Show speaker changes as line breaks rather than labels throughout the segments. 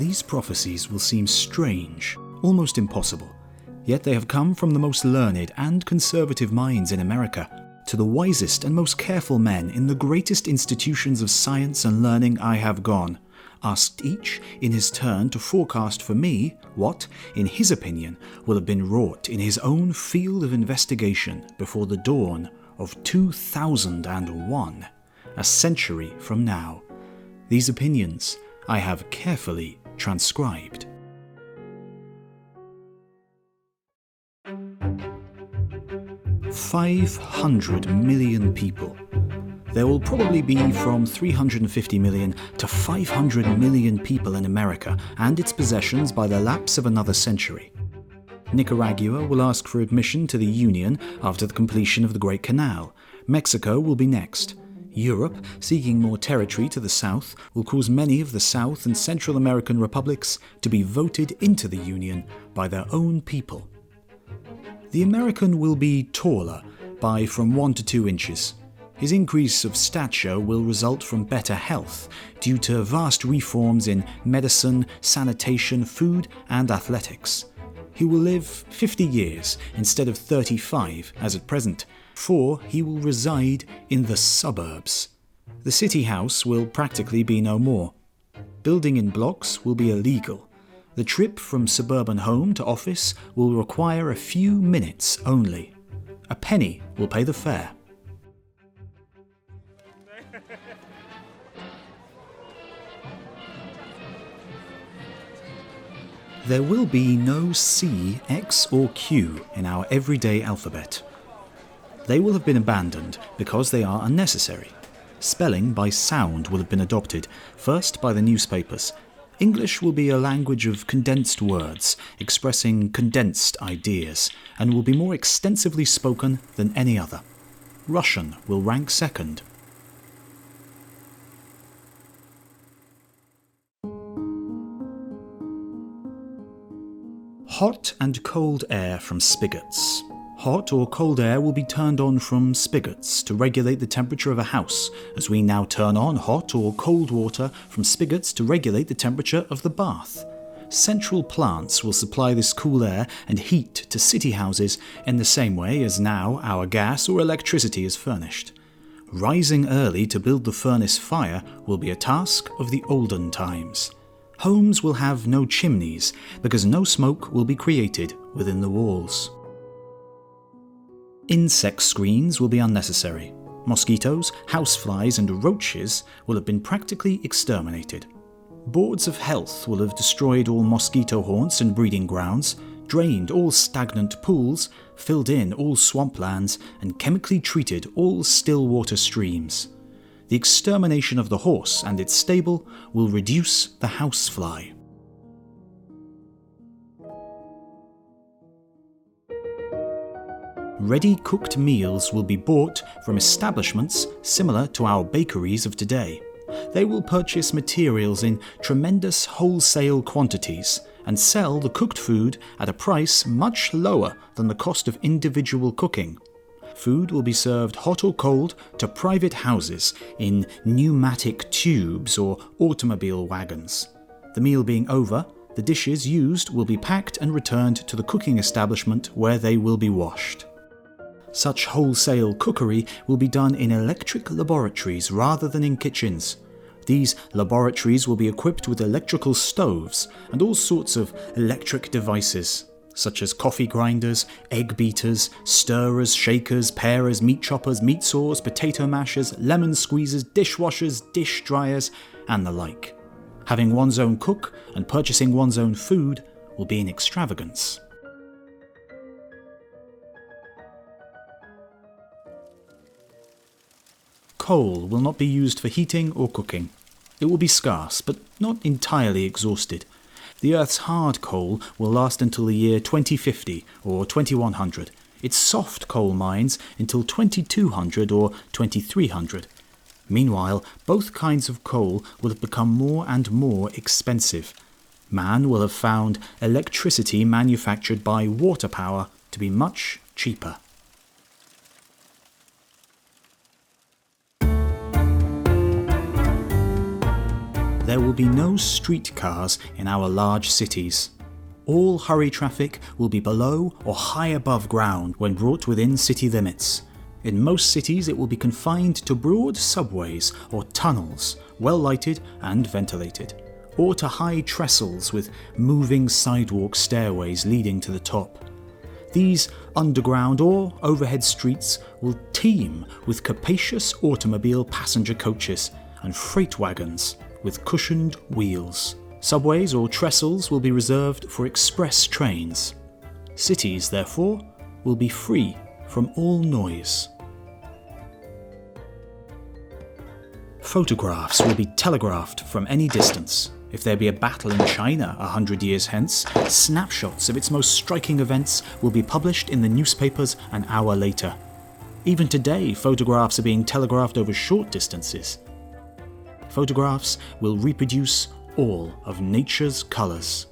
These prophecies will seem strange, almost impossible, yet they have come from the most learned and conservative minds in America to the wisest and most careful men in the greatest institutions of science and learning I have gone, asked each in his turn to forecast for me what, in his opinion, will have been wrought in his own field of investigation before the dawn of 2001, a century from now. These opinions I have carefully transcribed. "500 million people. There will probably be from 350 million to 500 million people in America and its possessions by the lapse of another century. Nicaragua will ask for admission to the Union after the completion of the Great Canal. Mexico will be next. Europe, seeking more territory to the south, will cause many of the South and Central American republics to be voted into the Union by their own people. The American will be taller by from 1 to 2 inches. His increase of stature will result from better health due to vast reforms in medicine, sanitation, food, and athletics. He will live 50 years instead of 35 as at present, for he will reside in the suburbs. The city house will practically be no more. Building in blocks will be illegal. The trip from suburban home to office will require a few minutes only. A penny will pay the fare. There will be no C, X or Q in our everyday alphabet. They will have been abandoned because they are unnecessary. Spelling by sound will have been adopted, first by the newspapers. English will be a language of condensed words, expressing condensed ideas, and will be more extensively spoken than any other. Russian will rank second. Hot and cold air from spigots. Hot or cold air will be turned on from spigots to regulate the temperature of a house, as we now turn on hot or cold water from spigots to regulate the temperature of the bath. Central plants will supply this cool air and heat to city houses in the same way as now our gas or electricity is furnished. Rising early to build the furnace fire will be a task of the olden times. Homes will have no chimneys because no smoke will be created within the walls. Insect screens will be unnecessary. Mosquitoes, houseflies and roaches will have been practically exterminated. Boards of health will have destroyed all mosquito haunts and breeding grounds, drained all stagnant pools, filled in all swamplands and chemically treated all still water streams. The extermination of the horse and its stable will reduce the housefly. Ready-cooked meals will be bought from establishments similar to our bakeries of today. They will purchase materials in tremendous wholesale quantities and sell the cooked food at a price much lower than the cost of individual cooking. Food will be served hot or cold to private houses in pneumatic tubes or automobile wagons. The meal being over, the dishes used will be packed and returned to the cooking establishment where they will be washed. Such wholesale cookery will be done in electric laboratories rather than in kitchens. These laboratories will be equipped with electrical stoves and all sorts of electric devices, such as coffee grinders, egg beaters, stirrers, shakers, parers, meat choppers, meat saws, potato mashers, lemon squeezers, dishwashers, dish dryers, and the like. Having one's own cook and purchasing one's own food will be an extravagance. Coal will not be used for heating or cooking. It will be scarce, but not entirely exhausted. The Earth's hard coal will last until the year 2050 or 2100. Its soft coal mines until 2200 or 2300. Meanwhile, both kinds of coal will have become more and more expensive. Man will have found electricity manufactured by water power to be much cheaper. there will be no streetcars in our large cities. All hurry traffic will be below or high above ground when brought within city limits. In most cities it will be confined to broad subways or tunnels, well lighted and ventilated, or to high trestles with moving sidewalk stairways leading to the top. These underground or overhead streets will teem with capacious automobile passenger coaches and freight wagons with cushioned wheels. Subways or trestles will be reserved for express trains. Cities, therefore, will be free from all noise. Photographs will be telegraphed from any distance. If there be a battle in China 100 years hence, snapshots of its most striking events will be published in the newspapers an hour later. Even today, photographs are being telegraphed over short distances. Photographs will reproduce all of nature's colours.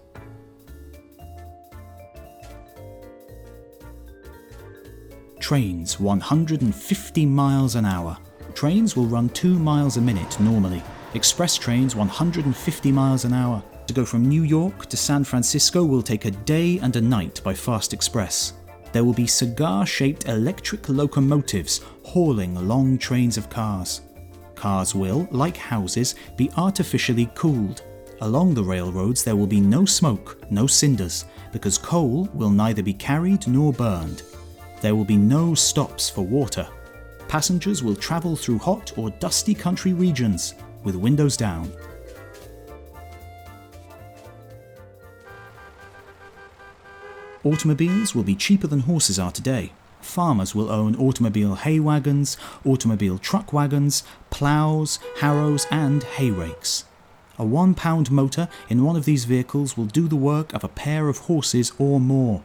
Trains 150 miles an hour. Trains will run 2 miles a minute normally. Express trains 150 miles an hour. To go from New York to San Francisco will take a day and a night by fast express. There will be cigar-shaped electric locomotives hauling long trains of cars. Cars will, like houses, be artificially cooled. Along the railroads there will be no smoke, no cinders, because coal will neither be carried nor burned. There will be no stops for water. Passengers will travel through hot or dusty country regions with windows down. Automobiles will be cheaper than horses are today. Farmers will own automobile hay wagons, automobile truck wagons, ploughs, harrows and hay rakes. A £1 motor in one of these vehicles will do the work of a pair of horses or more.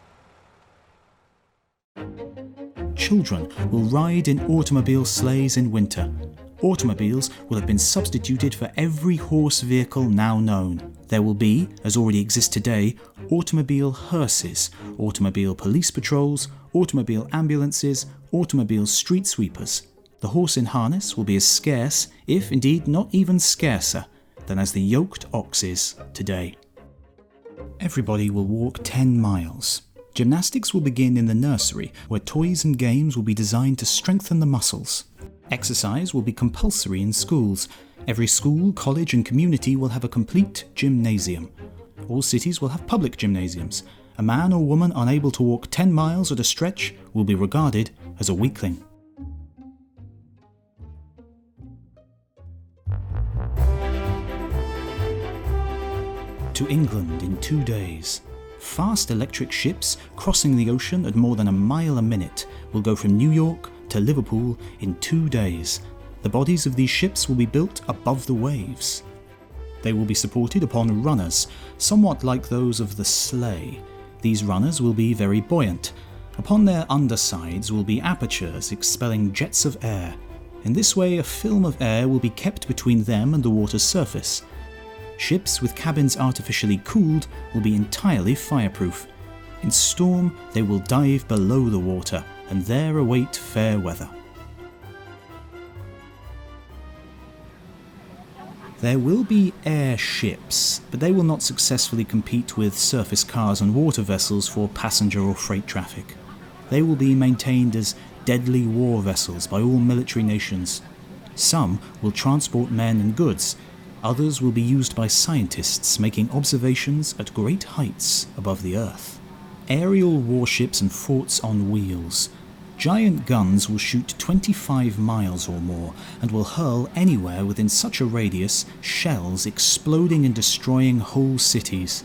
Children will ride in automobile sleighs in winter. Automobiles will have been substituted for every horse vehicle now known. There will be, as already exists today, automobile hearses, automobile police patrols, automobile ambulances, automobile street sweepers. The horse in harness will be as scarce, if indeed not even scarcer, than as the yoked ox is today. Everybody will walk 10 miles. Gymnastics will begin in the nursery, where toys and games will be designed to strengthen the muscles. Exercise will be compulsory in schools. Every school, college and community will have a complete gymnasium. All cities will have public gymnasiums. A man or woman unable to walk 10 miles at a stretch will be regarded as a weakling. To England in 2 days. Fast electric ships crossing the ocean at more than a mile a minute will go from New York to Liverpool in 2 days. The bodies of these ships will be built above the waves. They will be supported upon runners, somewhat like those of the sleigh. These runners will be very buoyant. Upon their undersides will be apertures expelling jets of air. In this way, a film of air will be kept between them and the water's surface. Ships with cabins artificially cooled will be entirely fireproof. In storm, they will dive below the water and there await fair weather. There will be airships, but they will not successfully compete with surface cars and water vessels for passenger or freight traffic. They will be maintained as deadly war vessels by all military nations. Some will transport men and goods. Others will be used by scientists making observations at great heights above the earth. Aerial warships and forts on wheels. Giant guns will shoot 25 miles or more and will hurl anywhere within such a radius shells exploding and destroying whole cities.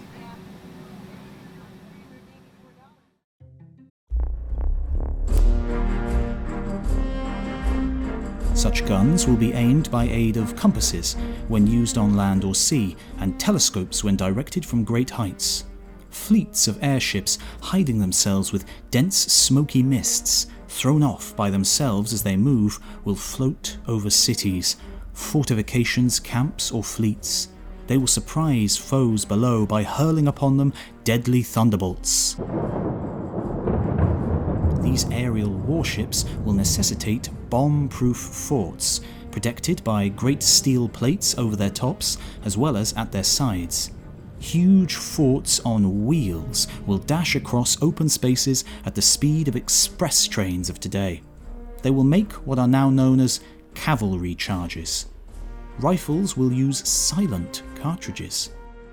Such guns will be aimed by aid of compasses when used on land or sea, and telescopes when directed from great heights. Fleets of airships hiding themselves with dense smoky mists, thrown off by themselves as they move, will float over cities, fortifications, camps or fleets. They will surprise foes below by hurling upon them deadly thunderbolts. These aerial warships will necessitate bomb-proof forts. protected by great steel plates over their tops as well as at their sides. Huge forts on wheels will dash across open spaces at the speed of express trains of today. They will make what are now known as cavalry charges. Rifles will use silent cartridges.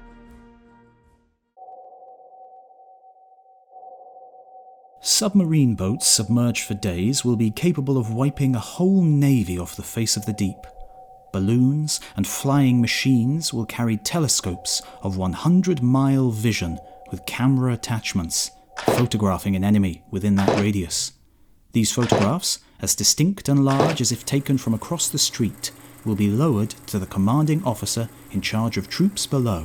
Submarine boats submerged for days will be capable of wiping a whole navy off the face of the deep. Balloons and flying machines will carry telescopes of 100-mile vision with camera attachments, photographing an enemy within that radius. These photographs, as distinct and large as if taken from across the street, will be lowered to the commanding officer in charge of troops below.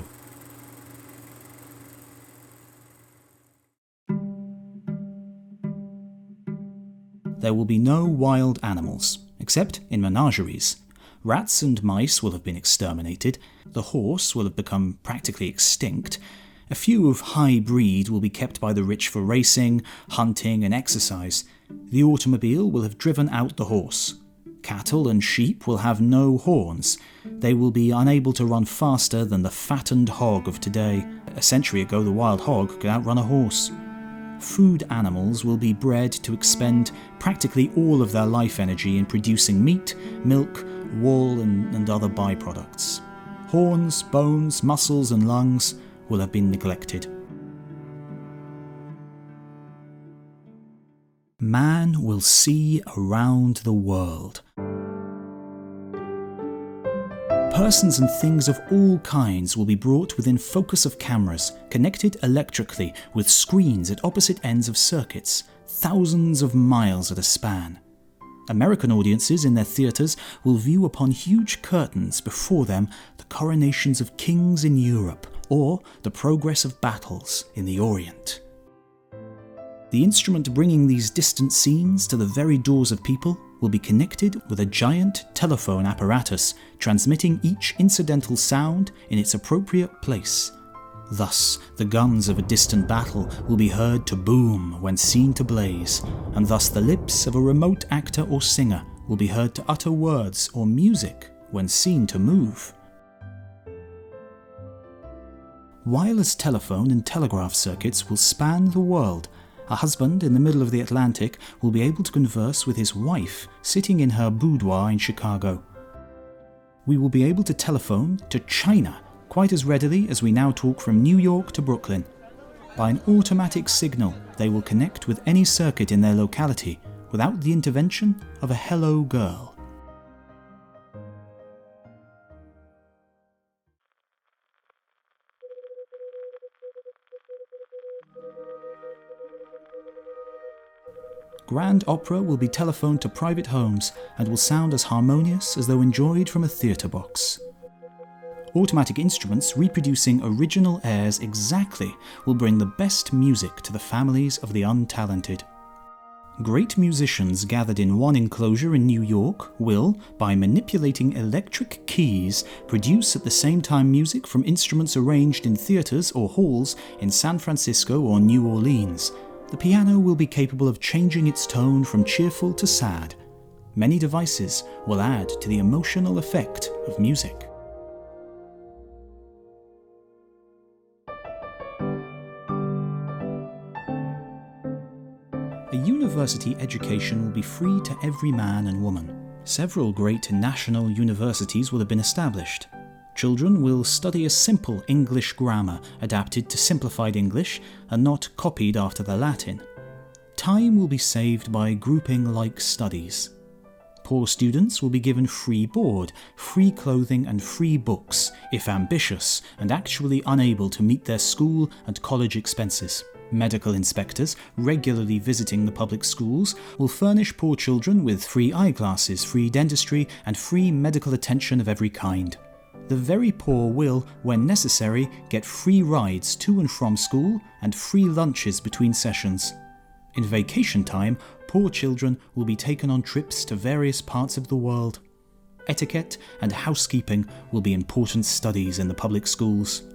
There will be no wild animals, except in menageries. Rats and mice will have been exterminated, the horse will have become practically extinct, a few of high breed will be kept by the rich for racing, hunting and exercise. The automobile will have driven out the horse. Cattle and sheep will have no horns. They will be unable to run faster than the fattened hog of today. A century ago, the wild hog could outrun a horse. Food animals will be bred to expend practically all of their life energy in producing meat, milk, wool and other byproducts. Horns, bones, muscles and lungs will have been neglected. Man will see around the world. Persons and things of all kinds will be brought within focus of cameras, connected electrically with screens at opposite ends of circuits, thousands of miles at a span. American audiences in their theatres will view upon huge curtains before them the coronations of kings in Europe or the progress of battles in the Orient. The instrument bringing these distant scenes to the very doors of people will be connected with a giant telephone apparatus transmitting each incidental sound in its appropriate place. Thus, the guns of a distant battle will be heard to boom when seen to blaze, and thus the lips of a remote actor or singer will be heard to utter words or music when seen to move. Wireless telephone and telegraph circuits will span the world. A husband in the middle of the Atlantic will be able to converse with his wife sitting in her boudoir in Chicago. We will be able to telephone to China quite as readily as we now talk from New York to Brooklyn. By an automatic signal, they will connect with any circuit in their locality without the intervention of a hello girl. Grand opera will be telephoned to private homes and will sound as harmonious as though enjoyed from a theatre box. Automatic instruments reproducing original airs exactly will bring the best music to the families of the untalented. Great musicians gathered in one enclosure in New York will, by manipulating electric keys, produce at the same time music from instruments arranged in theatres or halls in San Francisco or New Orleans. The piano will be capable of changing its tone from cheerful to sad. Many devices will add to the emotional effect of music. A university education will be free to every man and woman. Several great national universities will have been established. Children will study a simple English grammar adapted to simplified English and not copied after the Latin. Time will be saved by grouping-like studies. Poor students will be given free board, free clothing and free books if ambitious and actually unable to meet their school and college expenses. Medical inspectors, regularly visiting the public schools, will furnish poor children with free eyeglasses, free dentistry and free medical attention of every kind. The very poor will, when necessary, get free rides to and from school and free lunches between sessions. In vacation time, poor children will be taken on trips to various parts of the world. Etiquette and housekeeping will be important studies in the public schools.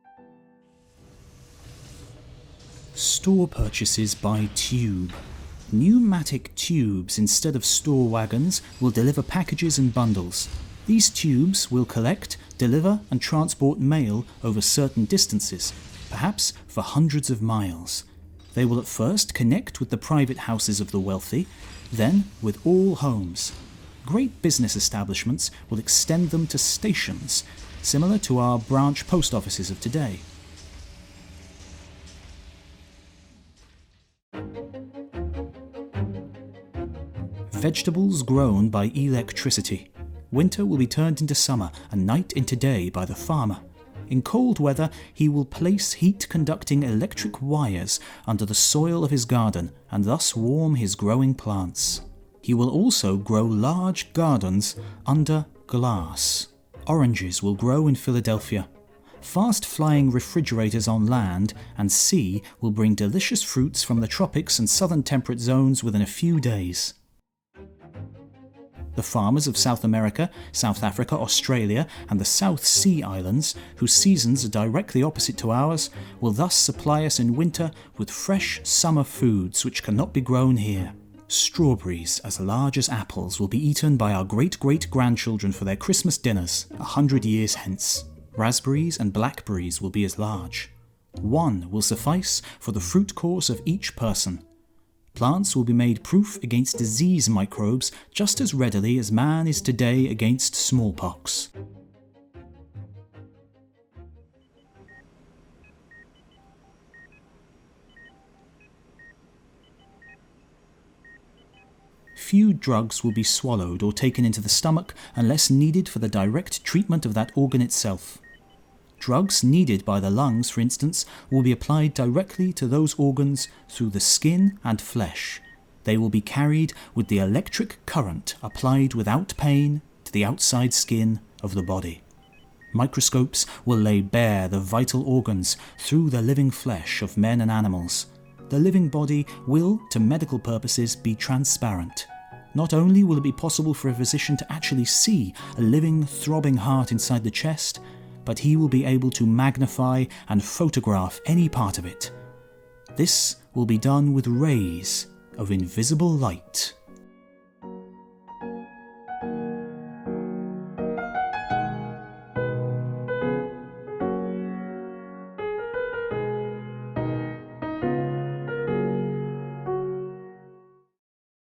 Store purchases by tube. Pneumatic tubes instead of store wagons will deliver packages and bundles. These tubes will collect, deliver and transport mail over certain distances, perhaps for hundreds of miles. They will at first connect with the private houses of the wealthy, then with all homes. Great business establishments will extend them to stations, similar to our branch post offices of today. Vegetables grown by electricity. Winter will be turned into summer and night into day by the farmer. In cold weather, he will place heat-conducting electric wires under the soil of his garden and thus warm his growing plants. He will also grow large gardens under glass. Oranges will grow in Philadelphia. Fast-flying refrigerators on land and sea will bring delicious fruits from the tropics and southern temperate zones within a few days. The farmers of South America, South Africa, Australia and the South Sea Islands, whose seasons are directly opposite to ours, will thus supply us in winter with fresh summer foods which cannot be grown here. Strawberries as large as apples will be eaten by our great-great-grandchildren for their Christmas dinners 100 years hence. Raspberries and blackberries will be as large. One will suffice for the fruit course of each person. Plants will be made proof against disease microbes just as readily as man is today against smallpox. Few drugs will be swallowed or taken into the stomach unless needed for the direct treatment of that organ itself. Drugs needed by the lungs, for instance, will be applied directly to those organs through the skin and flesh. They will be carried with the electric current applied without pain to the outside skin of the body. Microscopes will lay bare the vital organs through the living flesh of men and animals. The living body will, to medical purposes, be transparent. Not only will it be possible for a physician to actually see a living, throbbing heart inside the chest, but he will be able to magnify and photograph any part of it. This will be done with rays of invisible light.